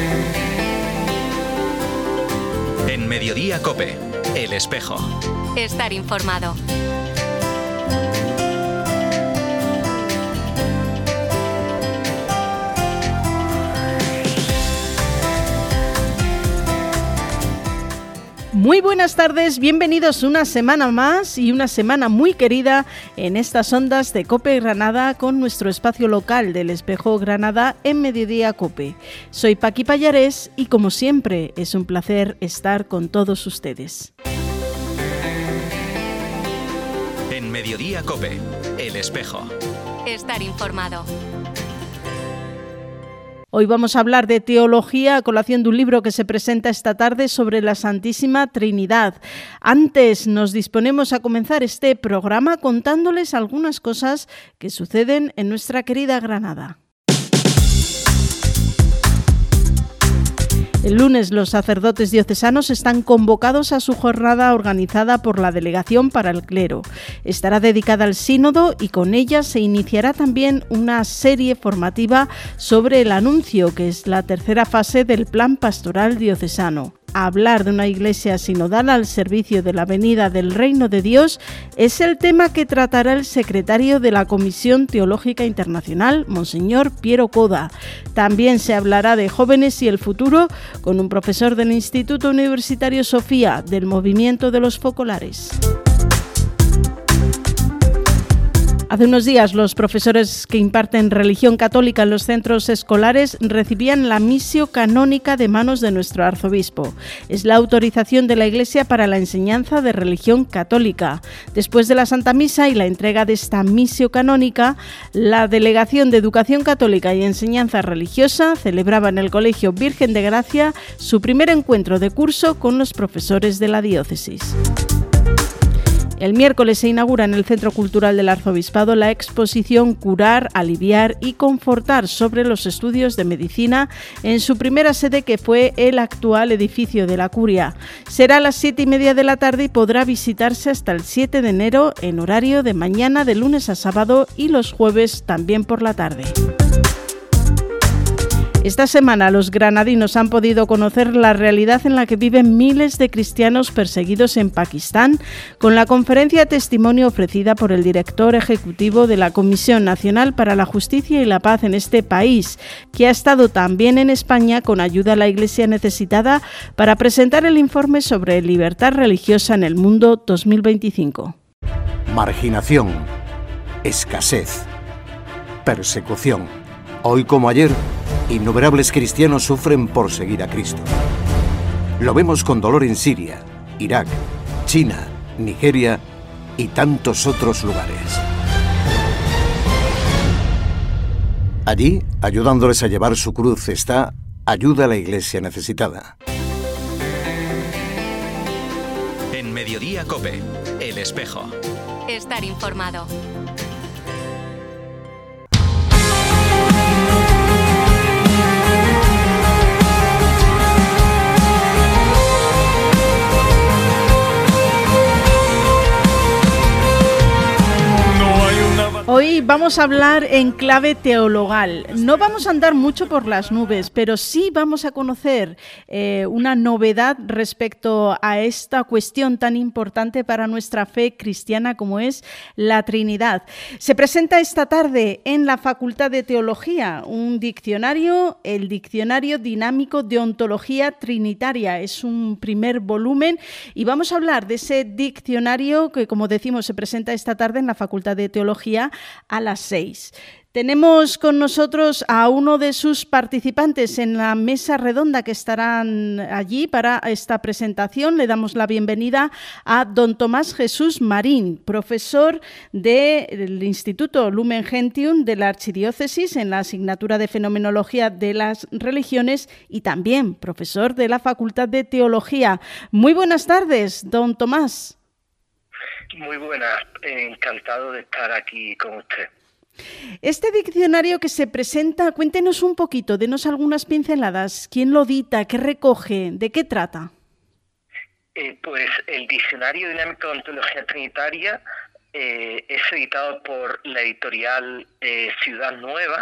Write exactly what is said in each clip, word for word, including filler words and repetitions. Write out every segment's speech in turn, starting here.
En Mediodía COPE, El Espejo. Estar informado. Muy buenas tardes, bienvenidos una semana más y una semana muy querida en estas ondas de COPE Granada con nuestro espacio local del Espejo Granada en Mediodía COPE. Soy Paqui Pallares y como siempre es un placer estar con todos ustedes. En Mediodía COPE, El Espejo. Estar informado. Hoy vamos a hablar de teología a colación de un libro que se presenta esta tarde sobre la Santísima Trinidad. Antes nos disponemos a comenzar este programa contándoles algunas cosas que suceden en nuestra querida Granada. El lunes los sacerdotes diocesanos están convocados a su jornada organizada por la Delegación para el Clero. Estará dedicada al sínodo y con ella se iniciará también una serie formativa sobre el anuncio, que es la tercera fase del Plan Pastoral Diocesano. Hablar de una iglesia sinodal al servicio de la venida del Reino de Dios es el tema que tratará el secretario de la Comisión Teológica Internacional, Monseñor Piero Coda. También se hablará de jóvenes y el futuro con un profesor del Instituto Universitario Sofía del Movimiento de los Focolares. Hace unos días los profesores que imparten religión católica en los centros escolares recibían la missio canónica de manos de nuestro arzobispo. Es la autorización de la Iglesia para la enseñanza de religión católica. Después de la Santa Misa y la entrega de esta missio canónica, la Delegación de Educación Católica y Enseñanza Religiosa celebraba en el Colegio Virgen de Gracia su primer encuentro de curso con los profesores de la diócesis. El miércoles se inaugura en el Centro Cultural del Arzobispado la exposición Curar, Aliviar y Confortar sobre los estudios de medicina en su primera sede, que fue el actual edificio de la Curia. Será a las siete y media de la tarde y podrá visitarse hasta el siete de enero en horario de mañana de lunes a sábado y los jueves también por la tarde. Esta semana los granadinos han podido conocer la realidad en la que viven miles de cristianos perseguidos en Pakistán con la conferencia testimonio ofrecida por el director ejecutivo de la Comisión Nacional para la Justicia y la Paz en este país, que ha estado también en España con ayuda a la Iglesia necesitada para presentar el informe sobre libertad religiosa en el mundo dos mil veinticinco. Marginación, escasez, persecución. Hoy como ayer, innumerables cristianos sufren por seguir a Cristo. Lo vemos con dolor en Siria, Irak, China, Nigeria y tantos otros lugares. Allí, ayudándoles a llevar su cruz, está Ayuda a la Iglesia Necesitada. En Mediodía COPE, El Espejo. Estar informado. Hoy vamos a hablar en clave teologal. No vamos a andar mucho por las nubes, pero sí vamos a conocer eh, una novedad respecto a esta cuestión tan importante para nuestra fe cristiana como es la Trinidad. Se presenta esta tarde en la Facultad de Teología un diccionario, el Diccionario Dinámico de Ontología Trinitaria. Es un primer volumen y vamos a hablar de ese diccionario que, como decimos, se presenta esta tarde en la Facultad de Teología a las seis. Tenemos con nosotros a uno de sus participantes en la mesa redonda que estarán allí para esta presentación. Le damos la bienvenida a don Tomás Jesús Marín, profesor del Instituto Lumen Gentium de la Archidiócesis en la asignatura de Fenomenología de las Religiones y también profesor de la Facultad de Teología. Muy buenas tardes, don Tomás. Muy buenas, encantado de estar aquí con usted. Este diccionario que se presenta, cuéntenos un poquito, denos algunas pinceladas. ¿Quién lo dicta? ¿Qué recoge? ¿De qué trata? Eh, pues el Diccionario Dinámico de Ontología Trinitaria eh, es editado por la editorial eh, Ciudad Nueva,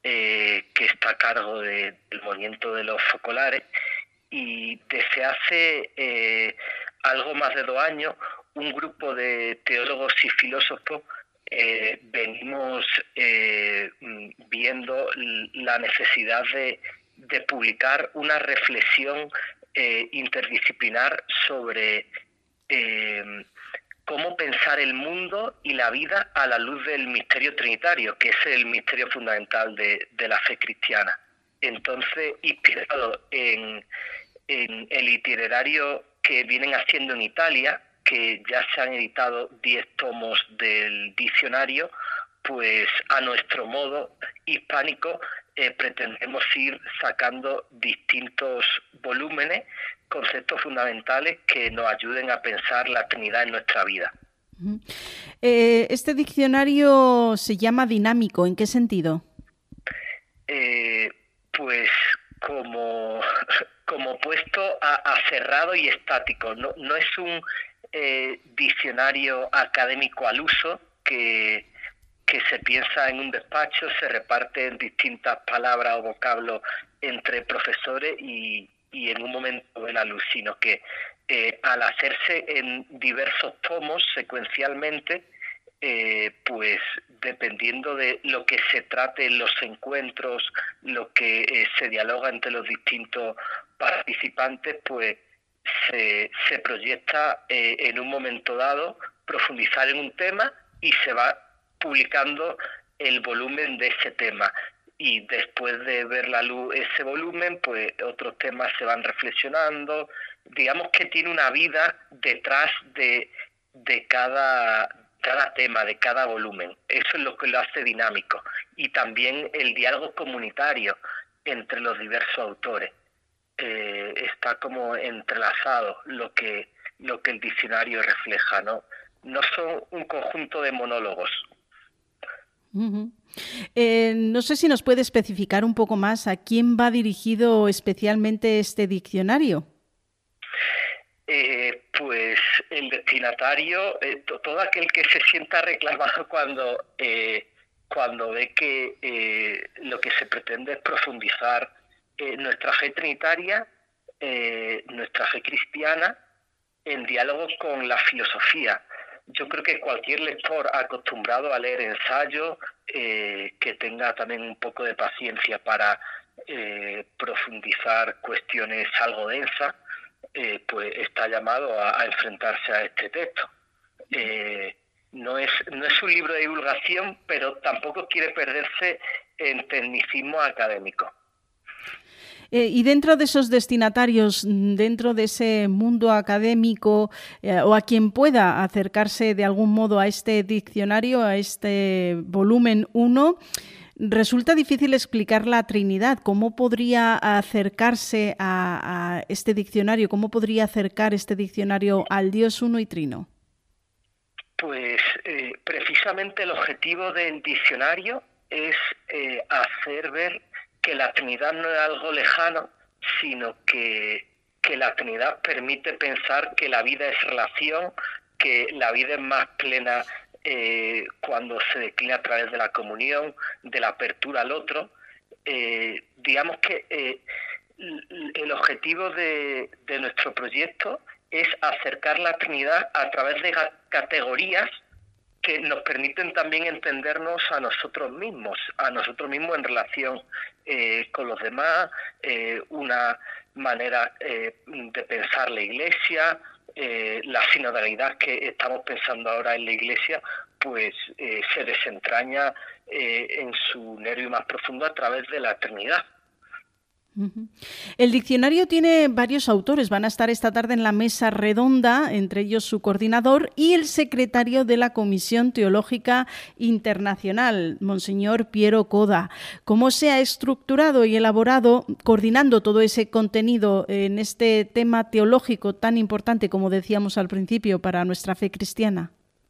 eh, que está a cargo de, del movimiento de los focolares, y desde hace eh, algo más de dos años un grupo de teólogos y filósofos eh, venimos eh, viendo la necesidad de, de publicar una reflexión eh, interdisciplinar sobre eh, cómo pensar el mundo y la vida a la luz del misterio trinitario, que es el misterio fundamental de, de la fe cristiana. Entonces, inspirado en, en el itinerario que vienen haciendo en Italia, que ya se han editado diez tomos del diccionario, pues a nuestro modo hispánico eh, pretendemos ir sacando distintos volúmenes, conceptos fundamentales que nos ayuden a pensar la Trinidad en nuestra vida. Uh-huh. Eh, este diccionario se llama dinámico, ¿en qué sentido? Eh, pues como, como opuesto a, a cerrado y estático. No, no es un eh, diccionario académico al uso que, que se piensa en un despacho, se reparte en distintas palabras o vocablos entre profesores y, y en un momento ve la luz, sino que eh, al hacerse en diversos tomos secuencialmente, eh, pues dependiendo de lo que se trate en los encuentros, lo que eh, se dialoga entre los distintos participantes, pues se, se proyecta eh, en un momento dado profundizar en un tema y se va publicando el volumen de ese tema. Y después de ver la luz ese volumen, pues otros temas se van reflexionando. Digamos que tiene una vida detrás de, de cada, cada tema, de cada volumen. Eso es lo que lo hace dinámico. Y también el diálogo comunitario entre los diversos autores. Eh, está como entrelazado lo que, lo que el diccionario refleja, ¿no? No son un conjunto de monólogos. Uh-huh. Eh, no sé si nos puede especificar un poco más a quién va dirigido especialmente este diccionario. Eh, pues el destinatario, eh, to, todo aquel que se sienta reclamado cuando, eh, cuando ve que eh, lo que se pretende es profundizar eh, nuestra fe trinitaria, eh, nuestra fe cristiana, en diálogo con la filosofía. Yo creo que cualquier lector acostumbrado a leer ensayos, eh, que tenga también un poco de paciencia para eh, profundizar cuestiones algo densas, eh, pues está llamado a, a enfrentarse a este texto. Eh, no es, no es un libro de divulgación, pero tampoco quiere perderse en tecnicismo académico. Eh, y dentro de esos destinatarios, dentro de ese mundo académico, eh, o a quien pueda acercarse de algún modo a este diccionario, a este volumen uno, resulta difícil explicar la Trinidad. ¿Cómo podría acercarse a, a este diccionario? ¿Cómo podría acercar este diccionario al Dios uno y trino? Pues eh, precisamente el objetivo del diccionario es eh, hacer ver que la Trinidad no es algo lejano, sino que, que la Trinidad permite pensar que la vida es relación, que la vida es más plena eh, cuando se declina a través de la comunión, de la apertura al otro. Eh, digamos que eh, el objetivo de, de nuestro proyecto es acercar la Trinidad a través de categorías que nos permiten también entendernos a nosotros mismos, a nosotros mismos en relación eh, con los demás, eh, una manera eh, de pensar la Iglesia, eh, la sinodalidad que estamos pensando ahora en la Iglesia, pues eh, se desentraña eh, en su nervio más profundo a través de la Trinidad. Uh-huh. El diccionario tiene varios autores, van a estar esta tarde en la mesa redonda, entre ellos su coordinador y el secretario de la Comisión Teológica Internacional, Monseñor Piero Coda. ¿Cómo se ha estructurado y elaborado, coordinando todo ese contenido en este tema teológico tan importante, como decíamos al principio, para nuestra fe cristiana?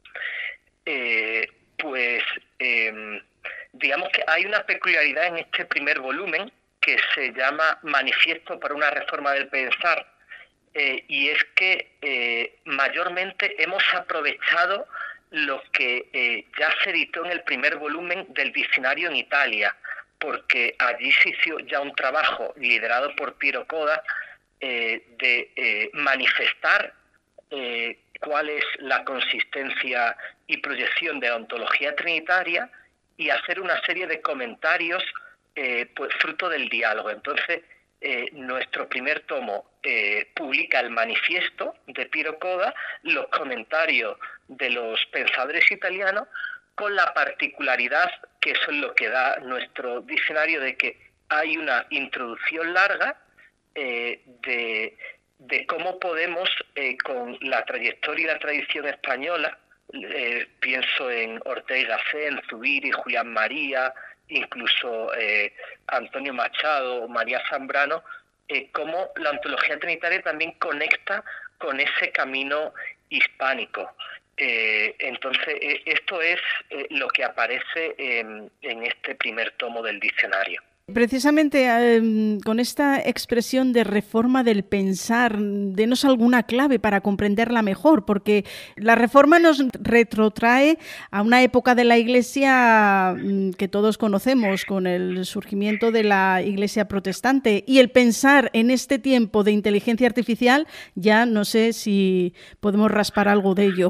Eh, pues eh, digamos que hay una peculiaridad en este primer volumen, que se llama Manifiesto para una reforma del pensar, eh, y es que eh, mayormente hemos aprovechado lo que eh, ya se editó en el primer volumen del diccionario en Italia, porque allí se hizo ya un trabajo liderado por Piero Coda eh, de eh, manifestar eh, cuál es la consistencia y proyección de la ontología trinitaria y hacer una serie de comentarios eh, pues fruto del diálogo. Entonces, eh, nuestro primer tomo eh, publica el manifiesto de Piero Coda, los comentarios de los pensadores italianos, con la particularidad, que eso es lo que da nuestro diccionario, de que hay una introducción larga eh, de, de cómo podemos, eh, con la trayectoria y la tradición española, eh, pienso en Ortega y Gasset, en Zubiri, Julián María, incluso eh, Antonio Machado, María Zambrano, eh, cómo la ontología trinitaria también conecta con ese camino hispánico. Eh, entonces, eh, esto es eh, lo que aparece en, en este primer tomo del diccionario. Precisamente eh, con esta expresión de reforma del pensar, denos alguna clave para comprenderla mejor, porque la reforma nos retrotrae a una época de la Iglesia que todos conocemos, con el surgimiento de la Iglesia protestante, y el pensar en este tiempo de inteligencia artificial, ya no sé si podemos raspar algo de ello.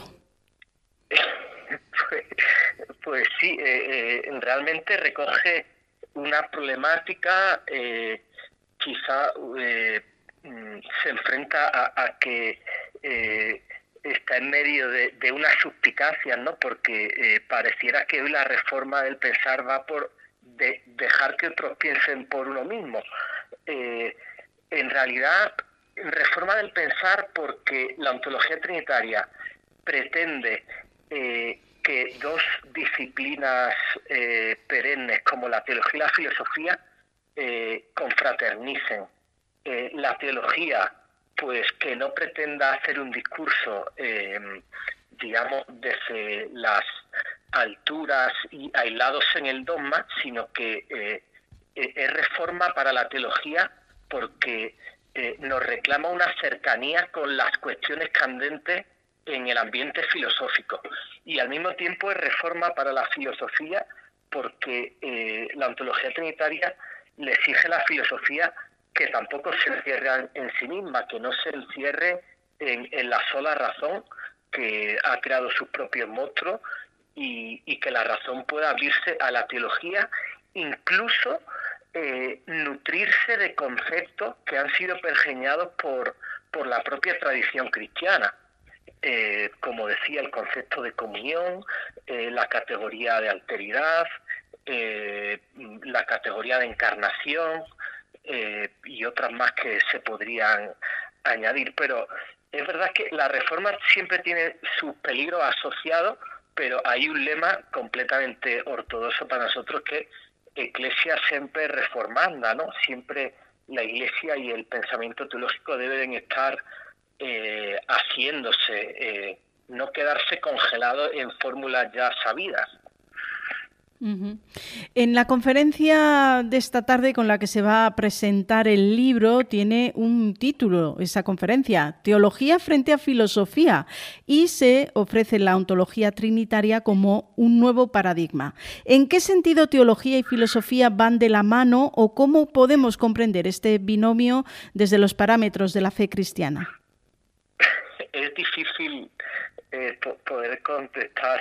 Pues, pues sí, eh, eh, realmente recoge una problemática, eh, quizá eh, se enfrenta a, a que eh, está en medio de, de una suspicacia, ¿no? Porque eh, pareciera que hoy la reforma del pensar va por de dejar que otros piensen por uno mismo. Eh, en realidad, reforma del pensar porque la ontología trinitaria pretende eh, que dos disciplinas eh, perennes como la teología y la filosofía eh, confraternicen. Eh, la teología, pues que no pretenda hacer un discurso, eh, digamos, desde las alturas y aislados en el dogma, sino que eh, es reforma para la teología porque eh, nos reclama una cercanía con las cuestiones candentes en el ambiente filosófico, y al mismo tiempo es reforma para la filosofía porque eh, la ontología trinitaria le exige a la filosofía que tampoco se encierre en sí misma, que no se encierre en, en la sola razón, que ha creado sus propios monstruos, y, y que la razón pueda abrirse a la teología, incluso eh, nutrirse de conceptos que han sido pergeñados por, por la propia tradición cristiana. Eh, como decía, el concepto de comunión, eh, la categoría de alteridad, eh, la categoría de encarnación eh, y otras más que se podrían añadir. Pero es verdad que la reforma siempre tiene sus peligros asociados, pero hay un lema completamente ortodoxo para nosotros, que Ecclesia sempre reformanda, ¿no? Siempre la Iglesia y el pensamiento teológico deben estar Eh, haciéndose, eh, no quedarse congelado en fórmulas ya sabidas. Uh-huh. En la conferencia de esta tarde con la que se va a presentar el libro tiene un título, esa conferencia, Teología frente a Filosofía, y se ofrece la ontología trinitaria como un nuevo paradigma. ¿En qué sentido teología y filosofía van de la mano, o cómo podemos comprender este binomio desde los parámetros de la fe cristiana? Es difícil eh, poder contestar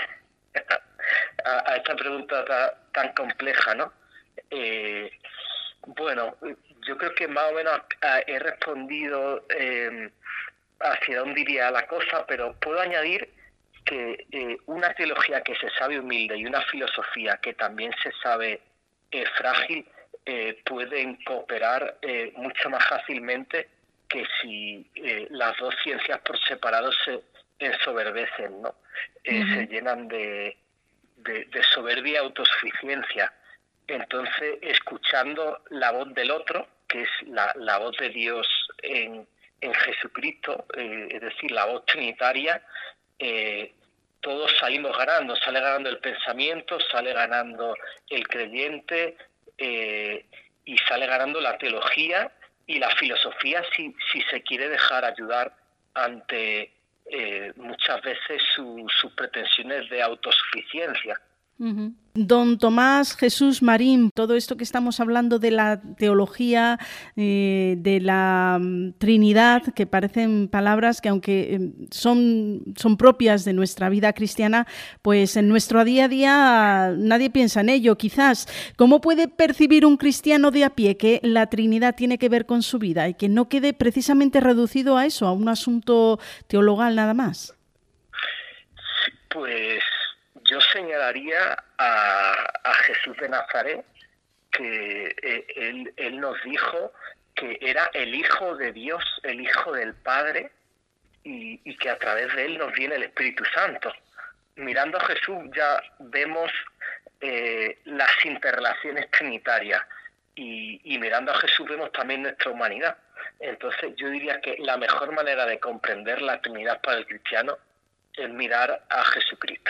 a, a esta pregunta tan, tan compleja, ¿no? Eh, bueno, yo creo que más o menos he respondido eh, hacia dónde iría la cosa, pero puedo añadir que eh, una teología que se sabe humilde y una filosofía que también se sabe eh, frágil eh, pueden cooperar eh, mucho más fácilmente que si eh, las dos ciencias por separado se ensoberbecen, ¿no? Eh, uh-huh. Se llenan de, de, de soberbia y autosuficiencia. Entonces, escuchando la voz del otro, que es la, la voz de Dios en, en Jesucristo, eh, es decir, la voz trinitaria, eh, todos salimos ganando. Sale ganando el pensamiento, sale ganando el creyente, eh, y sale ganando la teología y la filosofía, si, si se quiere dejar ayudar ante eh, muchas veces su, sus pretensiones de autosuficiencia. Uh-huh. Don Tomás Jesús Marín, todo esto que estamos hablando de la teología, eh, de la um, Trinidad, que parecen palabras que aunque eh, son, son propias de nuestra vida cristiana, pues en nuestro día a día nadie piensa en ello, quizás. ¿Cómo puede percibir un cristiano de a pie que la Trinidad tiene que ver con su vida y que no quede precisamente reducido a eso, a un asunto teologal nada más? Pues yo señalaría a, a Jesús de Nazaret, que eh, él, él nos dijo que era el Hijo de Dios, el Hijo del Padre, y, y que a través de él nos viene el Espíritu Santo. Mirando a Jesús ya vemos eh, las interrelaciones trinitarias, y, y mirando a Jesús vemos también nuestra humanidad. Entonces yo diría que la mejor manera de comprender la Trinidad para el cristiano es mirar a Jesucristo.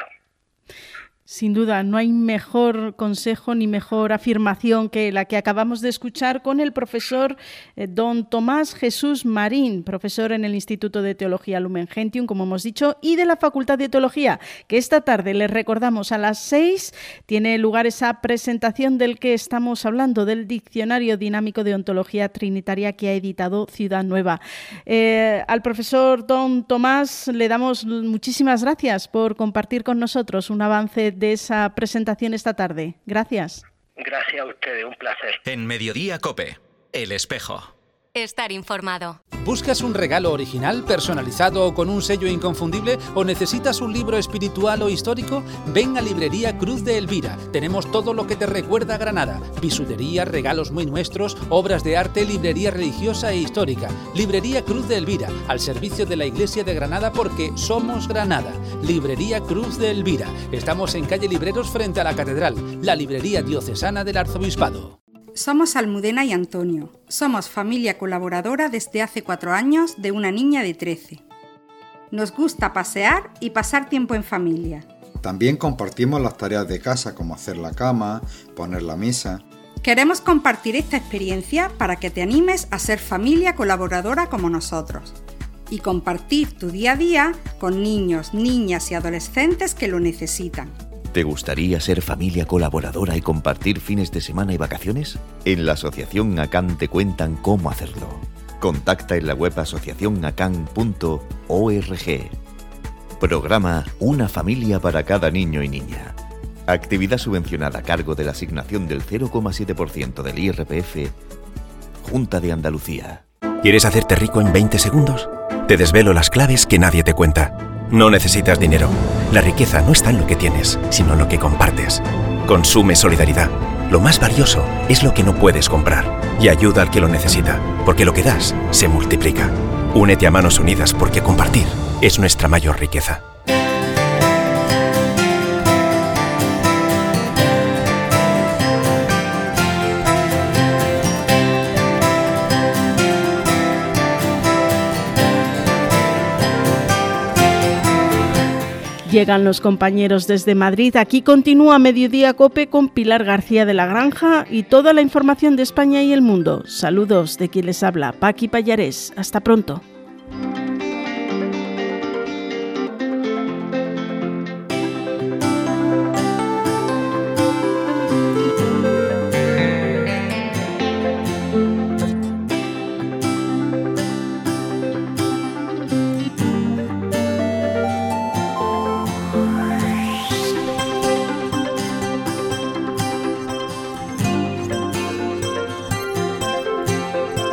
Sin duda, no hay mejor consejo ni mejor afirmación que la que acabamos de escuchar con el profesor eh, don Tomás Jesús Marín, profesor en el Instituto de Teología Lumen Gentium, como hemos dicho, y de la Facultad de Teología, que esta tarde, les recordamos, a las seis tiene lugar esa presentación del que estamos hablando, del Diccionario Dinámico de Ontología Trinitaria que ha editado Ciudad Nueva. Eh, al profesor don Tomás le damos muchísimas gracias por compartir con nosotros un avance de esa presentación esta tarde. Gracias. Gracias a ustedes, un placer. En Mediodía COPE, El Espejo. Estar informado. ¿Buscas un regalo original, personalizado o con un sello inconfundible? ¿O necesitas un libro espiritual o histórico? Ven a Librería Cruz de Elvira. Tenemos todo lo que te recuerda a Granada. Bisutería, regalos muy nuestros, obras de arte, librería religiosa e histórica. Librería Cruz de Elvira, al servicio de la Iglesia de Granada porque somos Granada. Librería Cruz de Elvira. Estamos en calle Libreros frente a la Catedral, la librería diocesana del Arzobispado. Somos Almudena y Antonio. Somos familia colaboradora desde hace cuatro años de una niña de trece. Nos gusta pasear y pasar tiempo en familia. También compartimos las tareas de casa como hacer la cama, poner la mesa. Queremos compartir esta experiencia para que te animes a ser familia colaboradora como nosotros y compartir tu día a día con niños, niñas y adolescentes que lo necesitan. ¿Te gustaría ser familia colaboradora y compartir fines de semana y vacaciones? En la Asociación ACAN te cuentan cómo hacerlo. Contacta en la web asociación acan punto org. Programa Una familia para cada niño y niña. Actividad subvencionada a cargo de la asignación del cero coma siete por ciento del I R P F. Junta de Andalucía. ¿Quieres hacerte rico en veinte segundos? Te desvelo las claves que nadie te cuenta. No necesitas dinero. La riqueza no está en lo que tienes, sino en lo que compartes. Consume solidaridad. Lo más valioso es lo que no puedes comprar. Y ayuda al que lo necesita, porque lo que das se multiplica. Únete a Manos Unidas porque compartir es nuestra mayor riqueza. Llegan los compañeros desde Madrid. Aquí continúa Mediodía COPE con Pilar García de la Granja y toda la información de España y el mundo. Saludos de quien les habla, Paqui Pallarés. Hasta pronto.